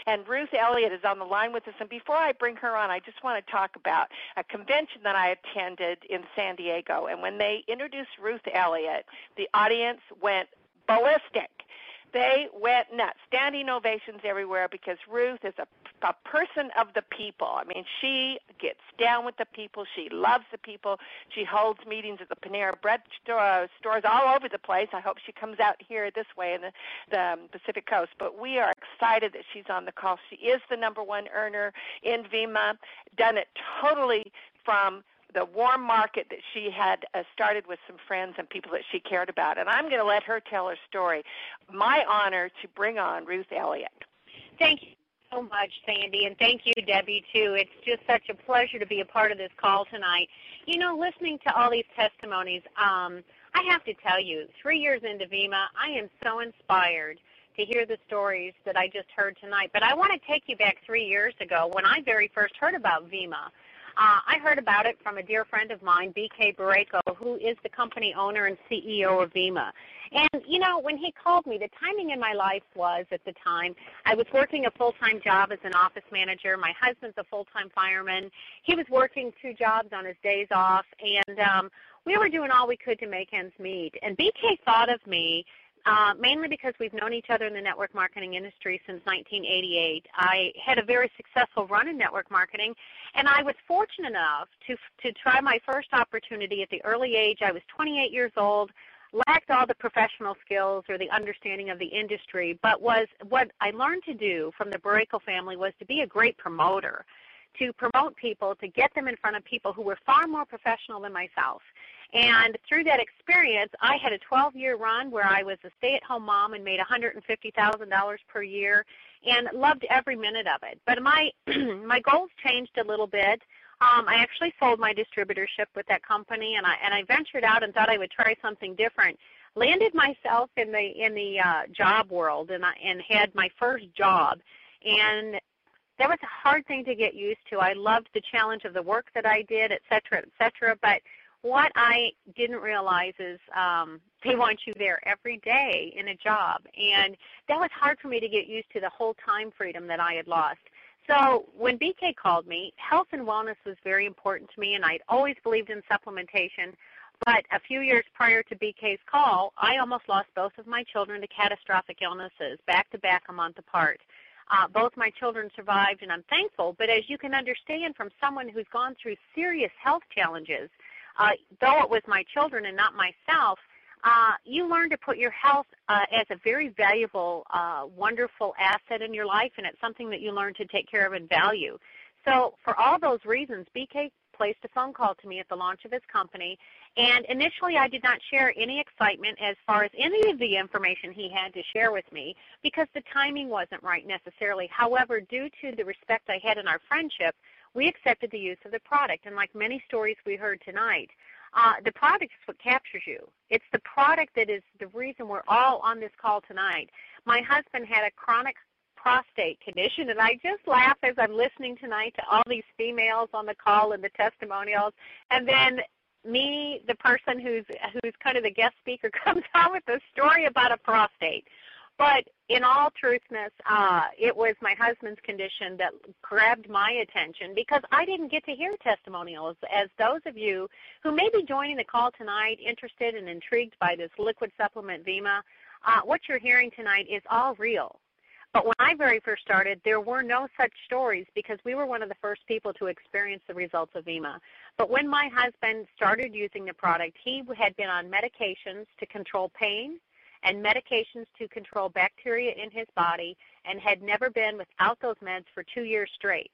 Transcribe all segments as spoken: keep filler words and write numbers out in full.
And Ruth Elliott is on the line with us. And before I bring her on, I just want to talk about a convention that I attended in San Diego. And when they introduced Ruth Elliott, the audience went ballistic. They went nuts, standing ovations everywhere, because Ruth is a, a person of the people. I mean, she gets down with the people. She loves the people. She holds meetings at the Panera Bread store, stores all over the place. I hope she comes out here this way in the, the um, Pacific Coast. But we are excited that she's on the call. She is the number one earner in VEMA, done it totally from the warm market that she had uh, started with some friends and people that she cared about. And I'm going to let her tell her story. My honor to bring on Ruth Elliott. Thank you so much, Sandy, and thank you, Debbie, too. It's just such a pleasure to be a part of this call tonight. You know, listening to all these testimonies, um, I have to tell you, three years into VEMA, I am so inspired to hear the stories that I just heard tonight. But I want to take you back three years ago when I very first heard about VEMA. Uh, I heard about it from a dear friend of mine, B K Barreco, who is the company owner and C E O of VEMA. And, you know, when he called me, the timing in my life was, at the time, I was working a full-time job as an office manager. My husband's a full-time fireman. He was working two jobs on his days off, and um, we were doing all we could to make ends meet. And B K thought of me Uh, mainly because we've known each other in the network marketing industry since nineteen eighty-eight. I had a very successful run in network marketing, and I was fortunate enough to to try my first opportunity at the early age. I was twenty-eight years old, lacked all the professional skills or the understanding of the industry, but was what I learned to do from the Barreco family was to be a great promoter, to promote people, to get them in front of people who were far more professional than myself. And through that experience, I had a twelve-year run where I was a stay-at-home mom and made one hundred fifty thousand dollars per year and loved every minute of it. But my my goals changed a little bit. Um, I actually sold my distributorship with that company, and I and I ventured out and thought I would try something different. Landed myself in the in the uh, job world, and I, and had my first job, and that was a hard thing to get used to. I loved the challenge of the work that I did, et cetera, et cetera, but what I didn't realize is um, they want you there every day in a job, and that was hard for me to get used to, the whole time freedom that I had lost. So when B K called me, health and wellness was very important to me, and I'd always believed in supplementation. But a few years prior to B K's call, I almost lost both of my children to catastrophic illnesses, back-to-back a month apart. Uh, both my children survived, and I'm thankful. But as you can understand from someone who's gone through serious health challenges, Uh, though it was my children and not myself, uh, you learn to put your health uh, as a very valuable, uh, wonderful asset in your life, and it's something that you learn to take care of and value. So for all those reasons, B K placed a phone call to me at the launch of his company, and initially I did not share any excitement as far as any of the information he had to share with me because the timing wasn't right necessarily. However, due to the respect I had in our friendship, we accepted the use of the product. And like many stories we heard tonight, uh, the product is what captures you. It's the product that is the reason we're all on this call tonight. My husband had a chronic prostate condition, and I just laugh as I'm listening tonight to all these females on the call and the testimonials. And then me, the person who's, who's kind of the guest speaker, comes on with a story about a prostate. But in all truthness, uh, it was my husband's condition that grabbed my attention because I didn't get to hear testimonials, as those of you who may be joining the call tonight interested and intrigued by this liquid supplement VEMA, uh, what you're hearing tonight is all real. But when I very first started, there were no such stories because we were one of the first people to experience the results of VEMA. But when my husband started using the product, he had been on medications to control pain and medications to control bacteria in his body, and had never been without those meds for two years straight.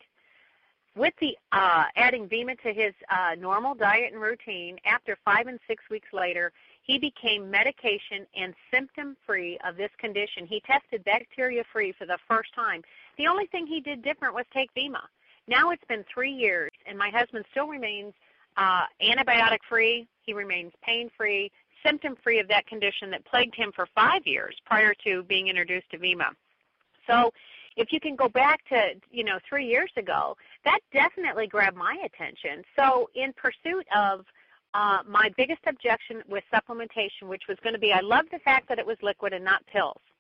With the uh, adding VEMA to his uh, normal diet and routine, after five and six weeks later, he became medication and symptom-free of this condition. He tested bacteria-free for the first time. The only thing he did different was take VEMA. Now it's been three years, and my husband still remains uh, antibiotic-free. He remains pain-free, symptom-free of that condition that plagued him for five years prior to being introduced to VEMA. So if you can go back to, you know, three years ago, that definitely grabbed my attention. So in pursuit of uh, my biggest objection with supplementation, which was going to be, I love the fact that it was liquid and not pills.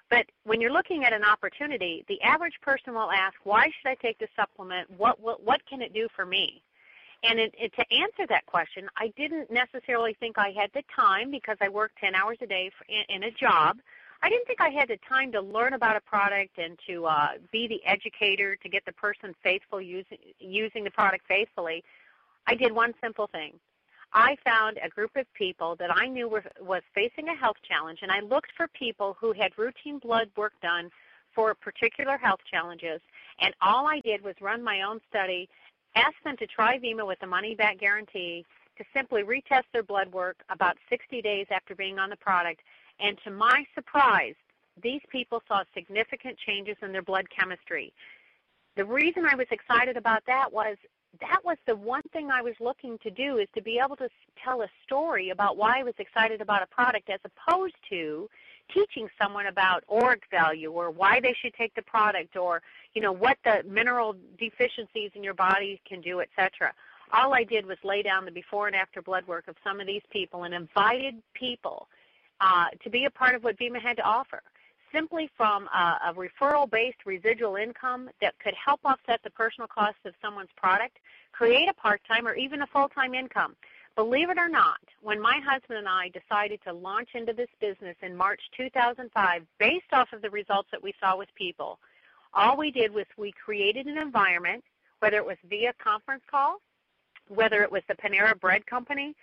But when you're looking at an opportunity, the average person will ask, why should I take this supplement? What, what, what can it do for me? And it, it, to answer that question, I didn't necessarily think I had the time because I worked ten hours a day for, in, in a job. I didn't think I had the time to learn about a product and to uh, be the educator to get the person faithful using, using the product faithfully. I did one simple thing. I found a group of people that I knew were, was facing a health challenge, and I looked for people who had routine blood work done for particular health challenges, and all I did was run my own study, ask them to try Vima with a money-back guarantee, to simply retest their blood work about sixty days after being on the product, and to my surprise, these people saw significant changes in their blood chemistry. The reason I was excited about that was that was the one thing I was looking to do, is to be able to tell a story about why I was excited about a product, as opposed to teaching someone about ORAC value or why they should take the product, or you know what the mineral deficiencies in your body can do, et cetera. All I did was lay down the before and after blood work of some of these people and invited people uh, to be a part of what Vima had to offer, simply from a, a referral-based residual income that could help offset the personal costs of someone's product, create a part-time or even a full-time income. Believe it or not, when my husband and I decided to launch into this business in March two thousand five, based off of the results that we saw with people, all we did was we created an environment, whether it was via conference call, whether it was the Panera Bread Company,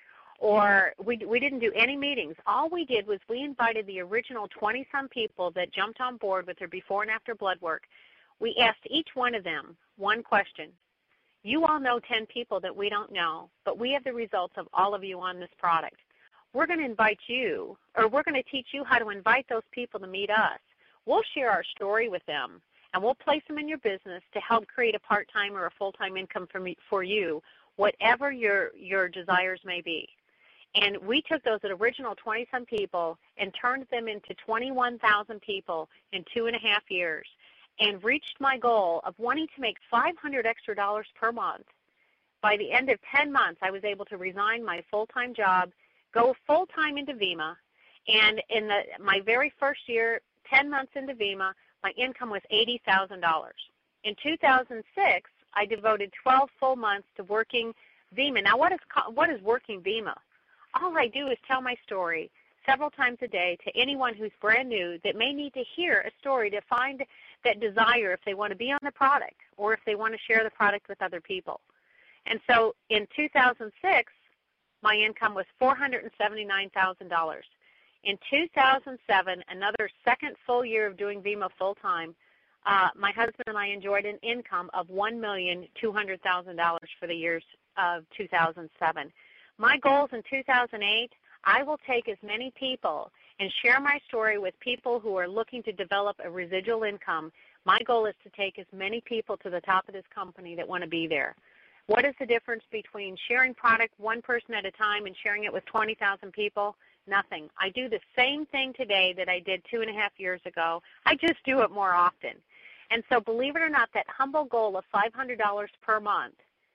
or we, we didn't do any meetings. All we did was we invited the original twenty-some people that jumped on board with their before and after blood work. We asked each one of them one question. You all know ten people that we don't know, but we have the results of all of you on this product. We're going to invite you, or we're going to teach you how to invite those people to meet us. We'll share our story with them, and we'll place them in your business to help create a part-time or a full-time income for, me, for you, whatever your, your desires may be. And we took those original twenty-some people and turned them into twenty-one thousand people in two and a half years and reached my goal of wanting to make five hundred extra dollars per month. By the end of ten months, I was able to resign my full-time job, go full-time into Vima, and in the, my very first year, ten months into Vima, my income was eighty thousand dollars. In two thousand six, I devoted twelve full months to working Vima. Now, what is, what is working Vima? All I do is tell my story several times a day to anyone who's brand new that may need to hear a story to find that desire if they want to be on the product or if they want to share the product with other people. And so in two thousand six, my income was four hundred seventy-nine thousand dollars. In two thousand seven, another second full year of doing Vima full-time, uh, my husband and I enjoyed an income of one million two hundred thousand dollars for the years of two thousand seven. My goals in two thousand eight, I will take as many people and share my story with people who are looking to develop a residual income. My goal is to take as many people to the top of this company that want to be there. What is the difference between sharing product one person at a time and sharing it with twenty thousand people? Nothing. I do the same thing today that I did two and a half years ago. I just do it more often. And so believe it or not, that humble goal of five hundred dollars per month,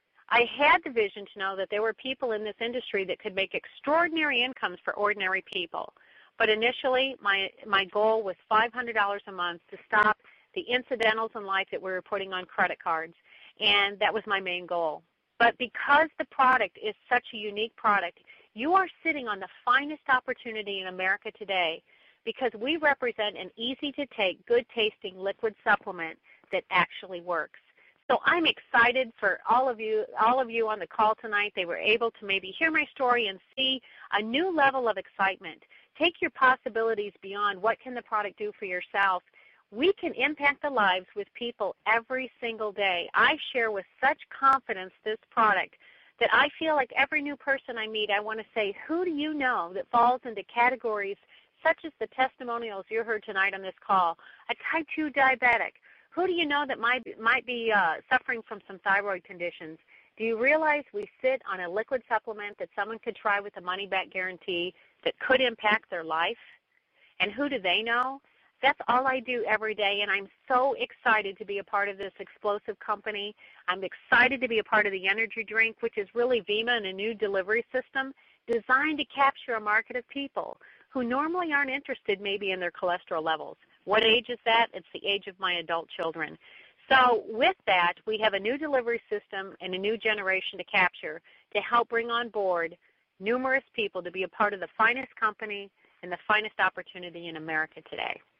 I had the vision to know that there were people in this industry that could make extraordinary incomes for ordinary people. But initially, my, my goal was five hundred dollars a month to stop the incidentals in life that we were putting on credit cards, and that was my main goal. But because the product is such a unique product, you are sitting on the finest opportunity in America today, because we represent an easy-to-take, good-tasting liquid supplement that actually works. So I'm excited for all of you, all of you on the call tonight. They were able to maybe hear my story and see a new level of excitement. Take your possibilities beyond what can the product do for yourself. We can impact the lives with people every single day. I share with such confidence this product that I feel like every new person I meet, I want to say, who do you know that falls into categories such as the testimonials you heard tonight on this call? A type two diabetic. Who do you know that might, might be uh, suffering from some thyroid conditions? Do you realize we sit on a liquid supplement that someone could try with a money-back guarantee that could impact their life? And who do they know? That's all I do every day, and I'm so excited to be a part of this explosive company. I'm excited to be a part of the energy drink, which is really Vima and a new delivery system designed to capture a market of people who normally aren't interested maybe in their cholesterol levels, What age is that? It's the age of my adult children. So with that, we have a new delivery system and a new generation to capture to help bring on board numerous people to be a part of the finest company and the finest opportunity in America today.